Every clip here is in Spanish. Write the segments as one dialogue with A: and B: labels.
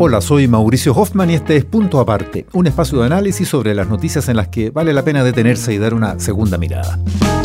A: Hola, soy Mauricio Hoffman y este es Punto Aparte, un espacio de análisis sobre las noticias en las que vale la pena detenerse y dar una segunda mirada.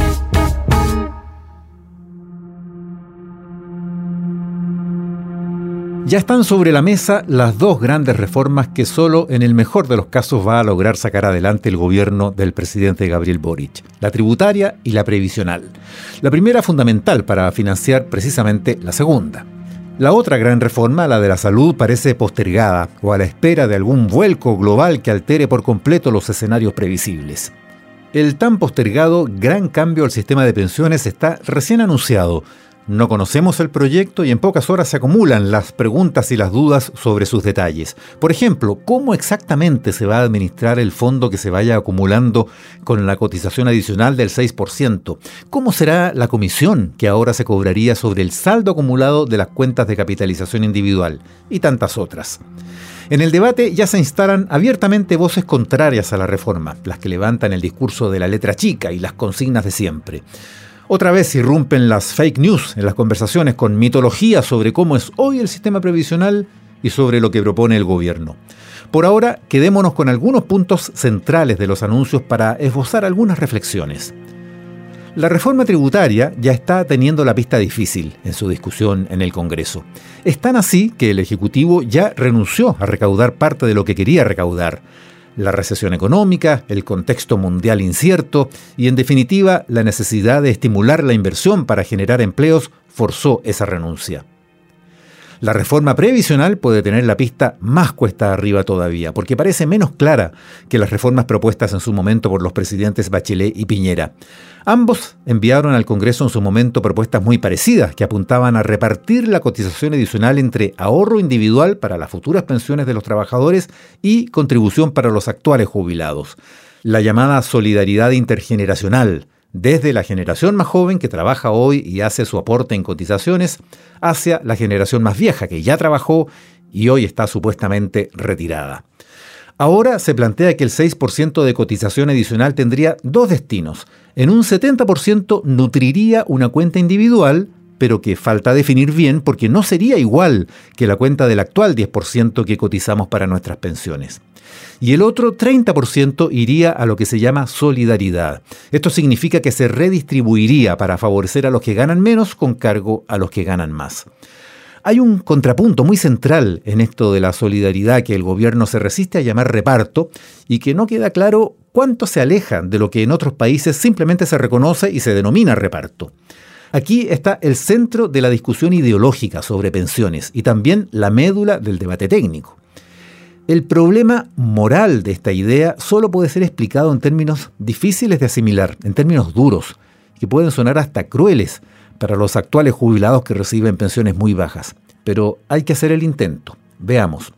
A: Ya están sobre la mesa las dos grandes reformas que solo en el mejor de los casos va a lograr sacar adelante el gobierno del presidente Gabriel Boric, la tributaria y la previsional. La primera fundamental para financiar precisamente la segunda. La otra gran reforma, la de la salud, parece postergada o a la espera de algún vuelco global que altere por completo los escenarios previsibles. El tan postergado gran cambio al sistema de pensiones está recién anunciado. No conocemos el proyecto y en pocas horas se acumulan las preguntas y las dudas sobre sus detalles. Por ejemplo, ¿cómo exactamente se va a administrar el fondo que se vaya acumulando con la cotización adicional del 6%? ¿Cómo será la comisión que ahora se cobraría sobre el saldo acumulado de las cuentas de capitalización individual? Y tantas otras. En el debate ya se instalan abiertamente voces contrarias a la reforma, las que levantan el discurso de la letra chica y las consignas de siempre. Otra vez irrumpen las fake news en las conversaciones con mitología sobre cómo es hoy el sistema previsional y sobre lo que propone el gobierno. Por ahora, quedémonos con algunos puntos centrales de los anuncios para esbozar algunas reflexiones. La reforma tributaria ya está teniendo la pista difícil en su discusión en el Congreso. Es tan así que el Ejecutivo ya renunció a recaudar parte de lo que quería recaudar. La recesión económica, el contexto mundial incierto y, en definitiva, la necesidad de estimular la inversión para generar empleos forzó esa renuncia. La reforma previsional puede tener la pista más cuesta arriba todavía, porque parece menos clara que las reformas propuestas en su momento por los presidentes Bachelet y Piñera. Ambos enviaron al Congreso en su momento propuestas muy parecidas que apuntaban a repartir la cotización adicional entre ahorro individual para las futuras pensiones de los trabajadores y contribución para los actuales jubilados. La llamada solidaridad intergeneracional, desde la generación más joven que trabaja hoy y hace su aporte en cotizaciones, hacia la generación más vieja que ya trabajó y hoy está supuestamente retirada. Ahora se plantea que el 6% de cotización adicional tendría dos destinos. En un 70% nutriría una cuenta individual, pero que falta definir bien porque no sería igual que la cuenta del actual 10% que cotizamos para nuestras pensiones. Y el otro 30% iría a lo que se llama solidaridad. Esto significa que se redistribuiría para favorecer a los que ganan menos con cargo a los que ganan más. Hay un contrapunto muy central en esto de la solidaridad que el gobierno se resiste a llamar reparto y que no queda claro cuánto se aleja de lo que en otros países simplemente se reconoce y se denomina reparto. Aquí está el centro de la discusión ideológica sobre pensiones y también la médula del debate técnico. El problema moral de esta idea solo puede ser explicado en términos difíciles de asimilar, en términos duros, que pueden sonar hasta crueles para los actuales jubilados que reciben pensiones muy bajas. Pero hay que hacer el intento. Veamos.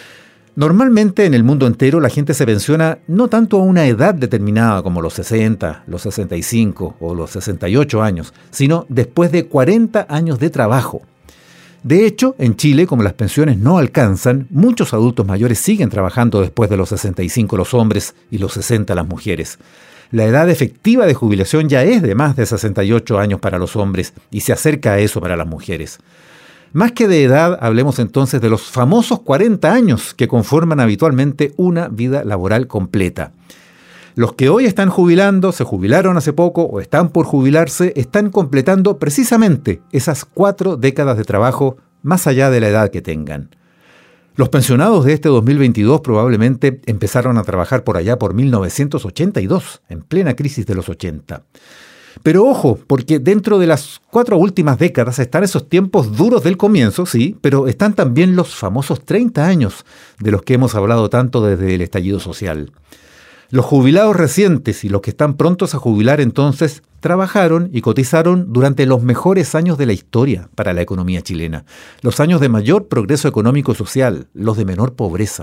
A: Normalmente en el mundo entero la gente se pensiona no tanto a una edad determinada como los 60, los 65 o los 68 años, sino después de 40 años de trabajo. De hecho, en Chile, como las pensiones no alcanzan, muchos adultos mayores siguen trabajando después de los 65 los hombres y los 60 las mujeres. La edad efectiva de jubilación ya es de más de 68 años para los hombres y se acerca a eso para las mujeres. Más que de edad, hablemos entonces de los famosos 40 años que conforman habitualmente una vida laboral completa. Los que hoy están jubilando, se jubilaron hace poco o están por jubilarse, están completando precisamente esas 4 décadas de trabajo más allá de la edad que tengan. Los pensionados de este 2022 probablemente empezaron a trabajar por allá por 1982, en plena crisis de los 80. Pero ojo, porque dentro de las 4 últimas décadas están esos tiempos duros del comienzo, sí, pero están también los famosos 30 años de los que hemos hablado tanto desde el estallido social. Los jubilados recientes y los que están prontos a jubilar entonces trabajaron y cotizaron durante los mejores años de la historia para la economía chilena, los años de mayor progreso económico y social, los de menor pobreza.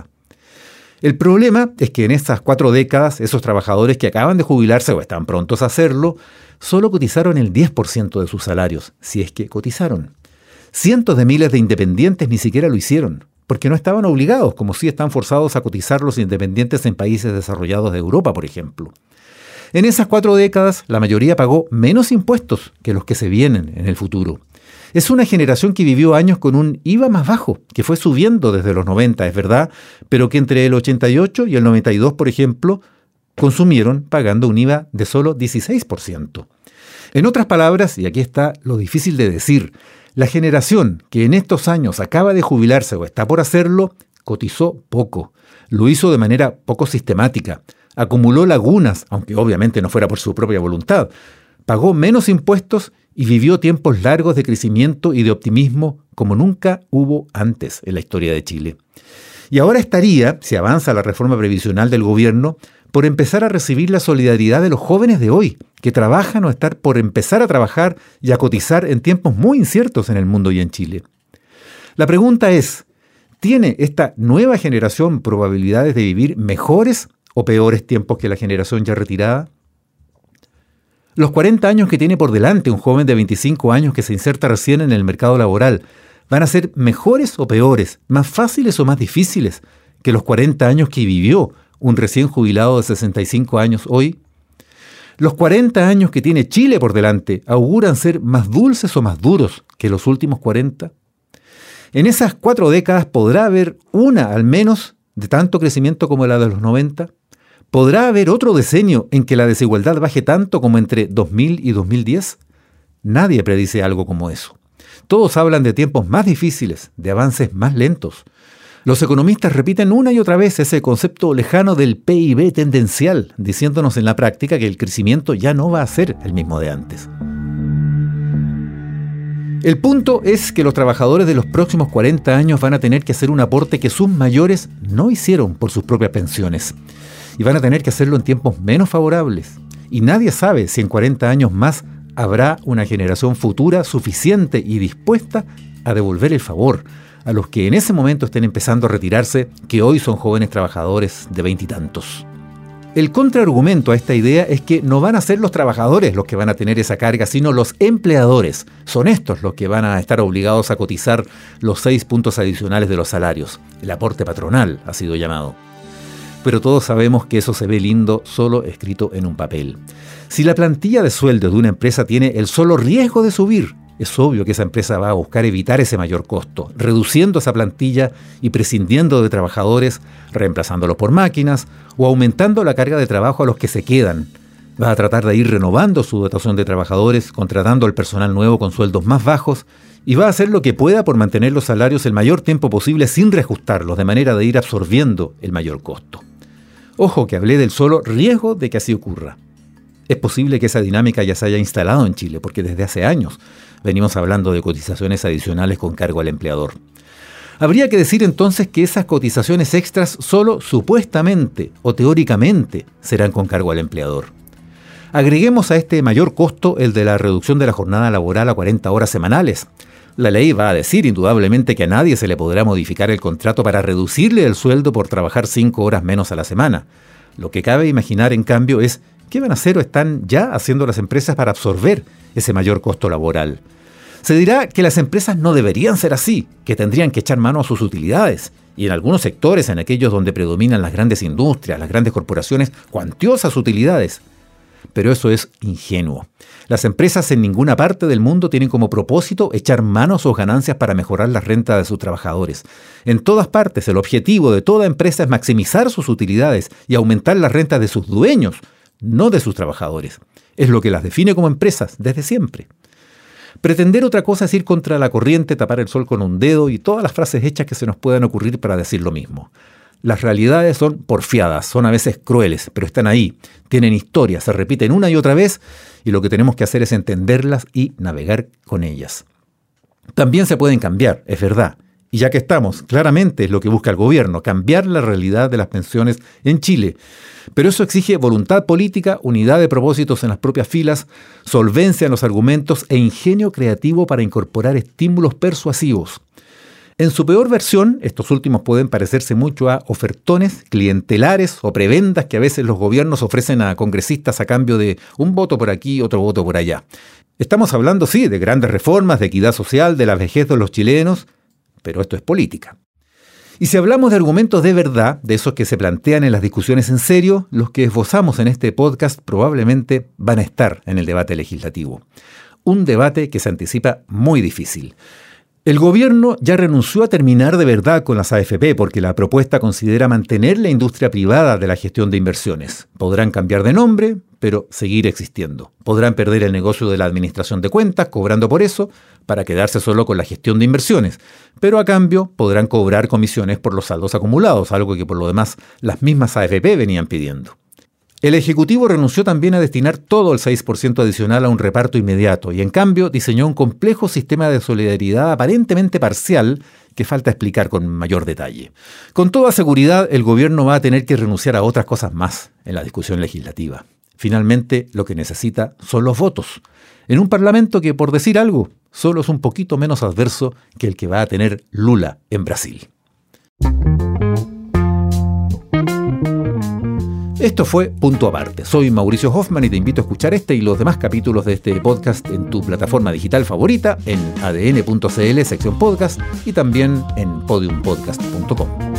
A: El problema es que en estas 4 décadas, esos trabajadores que acaban de jubilarse o están prontos a hacerlo, solo cotizaron el 10% de sus salarios, si es que cotizaron. Cientos de miles de independientes ni siquiera lo hicieron, porque no estaban obligados, como sí están forzados a cotizar los independientes en países desarrollados de Europa, por ejemplo. En esas 4 décadas, la mayoría pagó menos impuestos que los que se vienen en el futuro. Es una generación que vivió años con un IVA más bajo, que fue subiendo desde los 90, es verdad, pero que entre el 88 y el 92, por ejemplo, consumieron pagando un IVA de solo 16%. En otras palabras, y aquí está lo difícil de decir, la generación que en estos años acaba de jubilarse o está por hacerlo, cotizó poco, lo hizo de manera poco sistemática, acumuló lagunas, aunque obviamente no fuera por su propia voluntad, pagó menos impuestos y vivió tiempos largos de crecimiento y de optimismo como nunca hubo antes en la historia de Chile. Y ahora estaría, si avanza la reforma previsional del gobierno, por empezar a recibir la solidaridad de los jóvenes de hoy, que trabajan o están por empezar a trabajar y a cotizar en tiempos muy inciertos en el mundo y en Chile. La pregunta es, ¿tiene esta nueva generación probabilidades de vivir mejores o peores tiempos que la generación ya retirada? Los 40 años que tiene por delante un joven de 25 años que se inserta recién en el mercado laboral, ¿van a ser mejores o peores, más fáciles o más difíciles que los 40 años que vivió un recién jubilado de 65 años hoy? ¿Los 40 años que tiene Chile por delante auguran ser más dulces o más duros que los últimos 40? En esas 4 décadas podrá haber una al menos de tanto crecimiento como la de los 90. ¿Podrá haber otro decenio en que la desigualdad baje tanto como entre 2000 y 2010? Nadie predice algo como eso. Todos hablan de tiempos más difíciles, de avances más lentos. Los economistas repiten una y otra vez ese concepto lejano del PIB tendencial, diciéndonos en la práctica que el crecimiento ya no va a ser el mismo de antes. El punto es que los trabajadores de los próximos 40 años van a tener que hacer un aporte que sus mayores no hicieron por sus propias pensiones. Y van a tener que hacerlo en tiempos menos favorables. Y nadie sabe si en 40 años más habrá una generación futura suficiente y dispuesta a devolver el favor a los que en ese momento estén empezando a retirarse, que hoy son jóvenes trabajadores de 20 y tantos. El contraargumento a esta idea es que no van a ser los trabajadores los que van a tener esa carga, sino los empleadores. Son estos los que van a estar obligados a cotizar los 6 puntos adicionales de los salarios. El aporte patronal ha sido llamado. Pero todos sabemos que eso se ve lindo solo escrito en un papel. Si la plantilla de sueldo de una empresa tiene el solo riesgo de subir, es obvio que esa empresa va a buscar evitar ese mayor costo, reduciendo esa plantilla y prescindiendo de trabajadores, reemplazándolos por máquinas o aumentando la carga de trabajo a los que se quedan. Va a tratar de ir renovando su dotación de trabajadores, contratando al personal nuevo con sueldos más bajos y va a hacer lo que pueda por mantener los salarios el mayor tiempo posible sin reajustarlos, de manera de ir absorbiendo el mayor costo. Ojo que hablé del solo riesgo de que así ocurra. Es posible que esa dinámica ya se haya instalado en Chile, porque desde hace años venimos hablando de cotizaciones adicionales con cargo al empleador. Habría que decir entonces que esas cotizaciones extras solo supuestamente o teóricamente serán con cargo al empleador. Agreguemos a este mayor costo el de la reducción de la jornada laboral a 40 horas semanales. La ley va a decir indudablemente que a nadie se le podrá modificar el contrato para reducirle el sueldo por trabajar 5 horas menos a la semana. Lo que cabe imaginar, en cambio, es qué van a hacer o están ya haciendo las empresas para absorber ese mayor costo laboral. Se dirá que las empresas no deberían ser así, que tendrían que echar mano a sus utilidades. Y en algunos sectores, en aquellos donde predominan las grandes industrias, las grandes corporaciones, cuantiosas utilidades. Pero eso es ingenuo. Las empresas en ninguna parte del mundo tienen como propósito echar mano a sus ganancias para mejorar la renta de sus trabajadores. En todas partes, el objetivo de toda empresa es maximizar sus utilidades y aumentar las rentas de sus dueños, no de sus trabajadores. Es lo que las define como empresas desde siempre. Pretender otra cosa es ir contra la corriente, tapar el sol con un dedo y todas las frases hechas que se nos puedan ocurrir para decir lo mismo. Las realidades son porfiadas, son a veces crueles, pero están ahí, tienen historia, se repiten una y otra vez y lo que tenemos que hacer es entenderlas y navegar con ellas. También se pueden cambiar, es verdad. Y ya que estamos, claramente es lo que busca el gobierno, cambiar la realidad de las pensiones en Chile. Pero eso exige voluntad política, unidad de propósitos en las propias filas, solvencia en los argumentos e ingenio creativo para incorporar estímulos persuasivos. En su peor versión, estos últimos pueden parecerse mucho a ofertones clientelares o prebendas que a veces los gobiernos ofrecen a congresistas a cambio de un voto por aquí, otro voto por allá. Estamos hablando, sí, de grandes reformas, de equidad social, de la vejez de los chilenos, pero esto es política. Y si hablamos de argumentos de verdad, de esos que se plantean en las discusiones en serio, los que esbozamos en este podcast probablemente van a estar en el debate legislativo. un debate que se anticipa muy difícil. El gobierno ya renunció a terminar de verdad con las AFP porque la propuesta considera mantener la industria privada de la gestión de inversiones. Podrán cambiar de nombre, pero seguir existiendo. Podrán perder el negocio de la administración de cuentas, cobrando por eso, para quedarse solo con la gestión de inversiones. Pero a cambio podrán cobrar comisiones por los saldos acumulados, algo que por lo demás las mismas AFP venían pidiendo. El Ejecutivo renunció también a destinar todo el 6% adicional a un reparto inmediato y en cambio diseñó un complejo sistema de solidaridad aparentemente parcial que falta explicar con mayor detalle. Con toda seguridad, el gobierno va a tener que renunciar a otras cosas más en la discusión legislativa. Finalmente, lo que necesita son los votos. En un parlamento que, por decir algo, solo es un poquito menos adverso que el que va a tener Lula en Brasil. Esto fue Punto Aparte. Soy Mauricio Hoffman y te invito a escuchar este y los demás capítulos de este podcast en tu plataforma digital favorita, en adn.cl, sección podcast, y también en podiumpodcast.com.